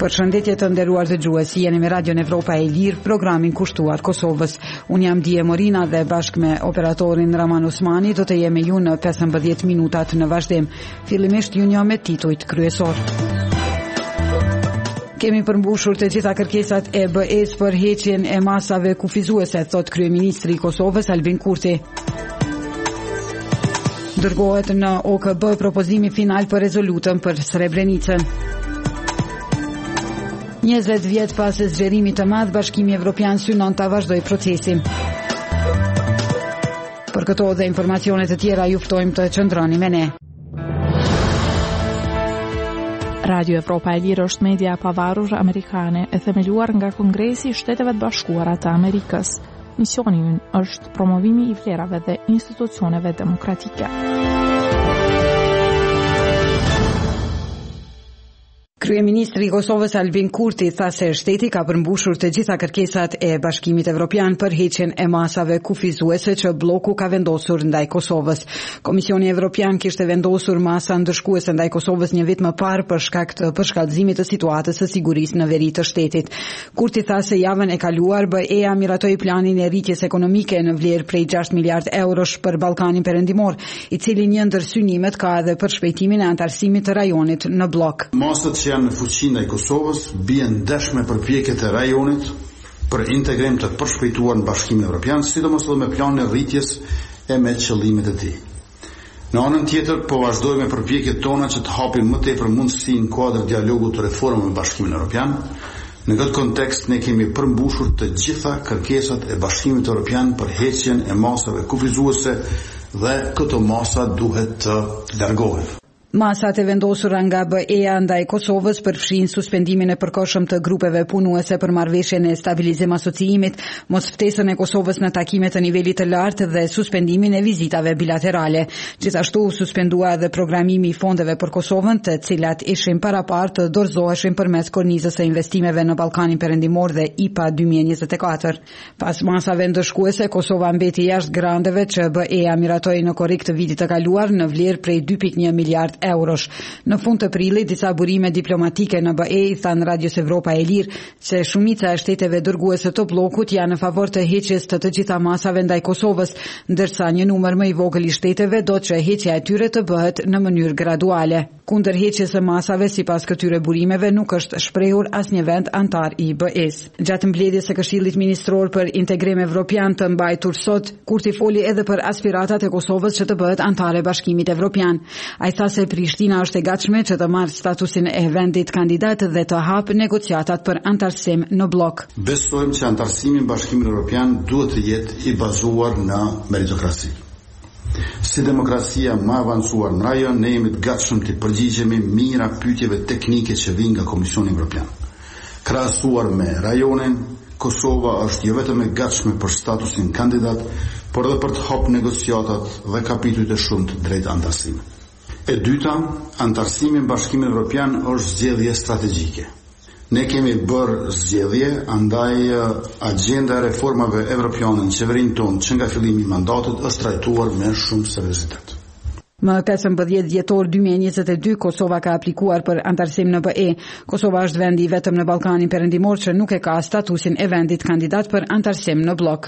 Përshëndetje të nderuar dëgjues, jeni me Radion Evropa e Lirë, programin kushtuar Kosovës. Unë jam Dije Morina dhe bashkë me operatorin Raman Osmani do të jemi ju në 15 minutat në vazhdim. Fillimisht ju një me titujt kryesor. Kemi përmbushur të gjitha kërkesat e BE-s për heqjen e masave kufizuese, thot kryeministri i Kosovës Albin Kurti. Dërgohet në OKB propozimi final për rezolutën për Srebrenicën. 20 vjet pas zgjerimit të madh, Bashkimi Evropian synon ta vazhdoj procesin. Për këto dhe informacione të tjera ju ftojmë të qëndroni me ne. Radio Evropa e Lirë është media e pavarur amerikane e themeluar nga Kongresi i Shteteve të Bashkuara të Amerikës. Misioni i ynë është promovimi i vlerave dhe institucioneve demokratike. Kryeministri i Kosovës Albin Kurti tha se shteti ka përmbushur të gjitha kërkesat e Bashkimit Evropian për heqjen e masave kufizuese që bloku ka vendosur ndaj Kosovës. Komisioni Evropian kishte vendosur masa ndëshkuese ndaj Kosovës një vit më parë për shkak të përshkallëzimit të situatës së sigurisë në veri të shtetit. Kurti tha se javën e kaluar BE-ja miratoi planin e rritjes ekonomike në vlerë prej 6 miliard eurosh për Ballkanin Perëndimor, i cili një ndër synimet ka edhe për shpejtimin e antarësimit të rajonit në blok. Në fuqinë e Kosovës bien ndesh me përpjekjet e rajonit për integrim të përshpejtuar në Bashkimin Evropian, sidomos edhe me planin e rritjes e me qëllimet e tij. Në anën tjetër, po vazhdojmë me përpjekjet tona që të hapin më tepër mundësi në kuadër dialogut të reformave me Bashkimin Evropian. Në këtë kontekst ne kemi përmbushur të gjitha kërkesat e Bashkimit Evropian për heqjen e masave kufizuese dhe këto masa duhet të largohen. Masat e vendosura nga BE-ja ndaj Kosovës përfshin suspendimin e përkohshëm të grupeve punuese për marrëveshjen e stabilizim asociimit, mosftesën e Kosovës në takime të nivelit të lartë dhe suspendimin e vizitave bilaterale. Gjithashtu suspendua edhe programimi i fondeve për Kosovën, të cilat ishin paraparë të dorëzoheshin përmes kornizës së investimeve në Ballkanin Perëndimor dhe IPA 2024. Pas masave ndëshkuese, Kosova mbeti jashtë granteve që BE-ja miratoi në korrik të vitit të kaluar në vlerë prej 2.1 miliard eurosh. Në fund të prillit, disa burime diplomatike në BE i thanë Radios Evropa e Lirë se shumica e shteteve dërguese të bllokut janë në favor të heqjes të gjitha masave ndaj Kosovës, ndërsa një numër më i vogël i shteteve do që heqja e tyre të bëhet në mënyrë graduale. Kundër heqjes së masave, sipas këtyre burimeve, nuk është shprehur asnjë vend antar i BE-s. Gjatë mbledhjes së Këshillit Ministror për Integrim Evropian të mbajtur sot, Kurti foli edhe për aspiratat e Kosovës që të bëhet antare e Bashkimit Evropian. Ai tha se Prishtina është e gatshme që të marrë statusin e vendit kandidat dhe të hapë negociatat për antarësim në blok. Besojmë që antarësimi në Bashkimin Evropian duhet të jetë i bazuar në meritokraci. Si demokracia më avancuar në rajon, ne jemi të gatshëm të përgjigjemi mira pyetjeve teknike që vijnë nga Komisioni Evropian. Krahasuar me rajonin, Kosova është jo vetëm e gatshme për statusin kandidat, por edhe për të hapur negociatat dhe kapitujt e shumtë drejt antarësimit. E dyta, antarësimi në Bashkimin Evropian është zgjedhje strategjike. Ne kemi bërë zgjedhje, andaj agenda e reformave evropiane në qeverinë tonë që nga fillimi i mandatit është trajtuar me shumë seriozitet. Më 15 dhjetor 2022, Kosova ka aplikuar për antarësim në BE. Kosova është vendi vetëm në Ballkanin Perëndimor që nuk e ka statusin e vendit kandidat për antarësim në blok.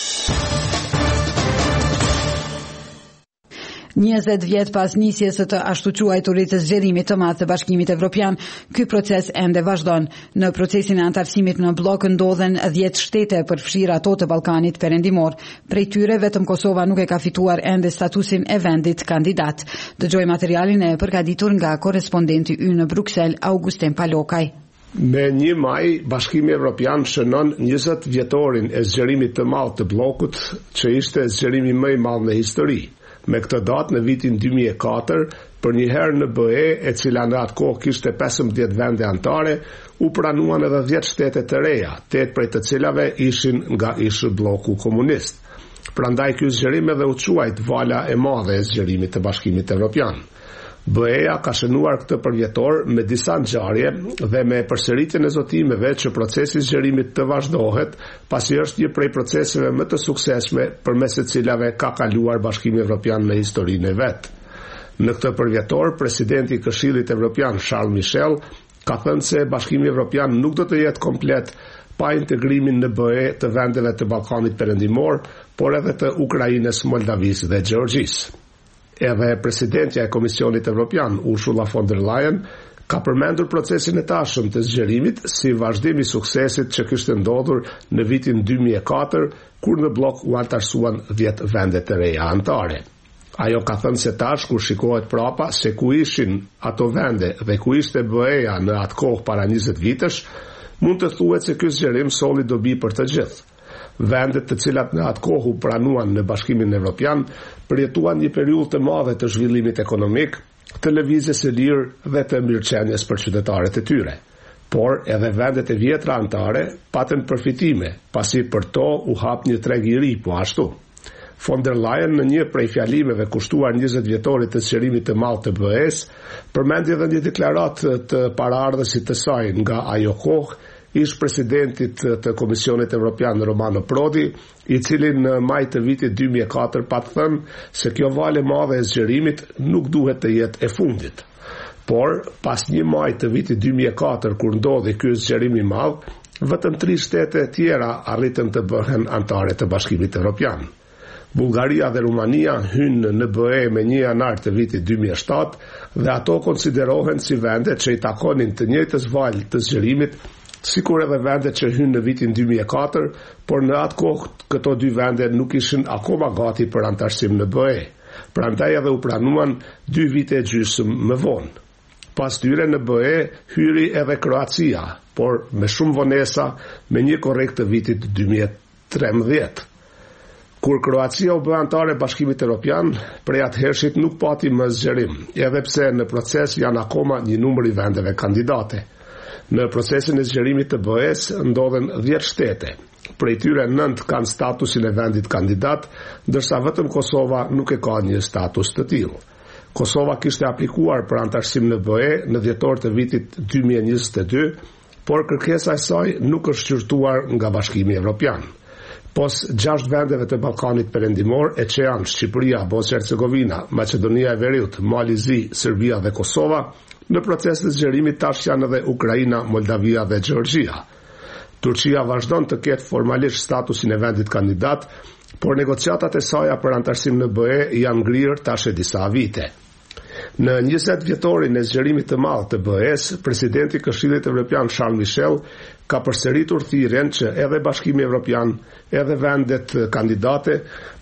20 vjet pas nisjes së të ashtu quajturit të zgjerimit të madh të Bashkimit Evropian, ky proces ende vazhdon. Në procesin e antarësimit në blok ndodhen 10 shtete, përfshirë ato të Ballkanit Perëndimor. Prej tyre vetëm Kosova nuk e ka fituar ende statusin e vendit kandidat. Dëgjoj materialin e përgatitur nga korrespondenti ynë në Bruksel, Augustin Palokaj. Me 1 maj, Bashkimi Evropian shënon 20 vjetorin e zgjerimit të madh të bllokut, që ishte zgjerimi më i madh në histori. Me këtë datë në vitin 2004, për një herë në BE, e cila në atë kohë kishte 15 vende antare, u pranuan edhe 10 shtete të reja, 8 prej të cilave ishin nga ish bloku komunist. Prandaj ky zgjerim edhe u quajt vala e madhe e zgjerimit të Bashkimit Evropian. BE-ja ka shënuar këtë përvjetor me disa ngjarje dhe me përsëritjen e zotimeve që procesi i zgjerimit të vazhdohet, pasi është një prej proceseve më të suksesshme përmes të cilave ka kaluar Bashkimi Evropian në historinë e vet. Në këtë përvjetor, presidenti i Këshillit Evropian Charles Michel Ka thënë se Bashkimi Evropian nuk do të jetë komplet pa integrimin në BE të vendeve të Ballkanit Perëndimor, por edhe të Ukrainës, Moldavisë dhe Gjeorgjisë. Edhe presidentja e Komisionit Evropian, Ursula von der Leyen, ka përmendur procesin e tashëm të zgjerimit si vazhdim i suksesit që kishte ndodhur në vitin 2004, kur në blok u antarësuan 10 vende të reja anëtare. Ajo ka thënë se tash kur shikohet prapa se ku ishin ato vende dhe ku ishte BE-ja në atë kohë para 20 vitesh, mund të thuhet se ky zgjerim solli dobi për të gjithë. Vendet të cilat në atë kohë u pranuan në Bashkimin Evropian përjetuan një periudhë të madhe të zhvillimit ekonomik, të lëvizjes së lirë dhe të mirëqenies për qytetarët e tyre. Por edhe vendet e vjetra anëtare patën përfitime, pasi për to u hap një treg i ri po ashtu. Von der Leyen në një prej fjalimeve kushtuar 20 vjetorit të zgjerimit të madh të BE-s, përmendi edhe një deklaratë të paraardhësit të saj nga ajo kohë, ish presidentit të Komisionit Evropian Romano Prodi, i cili në maj të vitit 2004 patë thënë se kjo valë e madhe e zgjerimit nuk duhet të jetë e fundit. Por, pas një maj të vitit 2004, kur ndodhi ky zgjerim i madh, vetëm 3 shtete tjera arritën të bëhen anëtare të Bashkimit Evropian. Bullgaria dhe Rumania hynë në BE me 1 janar të vitit 2007 dhe ato konsiderohen si vende që i takonin të njëjtës valë të zgjerimit, sikur edhe vendet që hynë në vitin 2004, por në atë kohë këto 2 vende nuk ishin akoma gati për antarësim në BE. Prandaj edhe u pranuan 2 vite e gjysmë më vonë. Pas tyre në BE hyri edhe Kroacia, por me shumë vonesa me një korrekt të vitit 2013. Kur Kroacia u bë anëtare e Bashkimit Evropian, prej atëhershit nuk pati më zgjerim, edhe pse në proces janë akoma një numër i vendeve kandidate. Në procesin e zgjerimit të BE-s ndodhen 10 shtete. Prej tyre 9 kanë statusin e vendit kandidat, ndërsa vetëm Kosova nuk e ka një status të tillë. Kosova kishte aplikuar për antarësim në BE në dhjetor të vitit 2022, por kërkesa e saj nuk është qyrtuar nga Bashkimi Evropian. Pos 6 vendeve të Ballkanit Perëndimor, e që janë Shqipëria, Bosnjë-Hercegovina, Maqedonia e Veriut, Mali Zi, Serbia dhe Kosova, në proces të zgjerimit tash janë edhe Ukraina, Moldavia dhe Gjeorgjia. Turqia vazhdon të ketë formalisht statusin e vendit kandidat, por negociatat e saja për antarësim në BE janë ngrirë tash e disa vite. Në 20 vjetorin e zgjerimit të madh të BE-s, presidenti i Këshillit Evropian Charles Michel ka përsëritur thirrjen që edhe Bashkimi Evropian, edhe vendet kandidate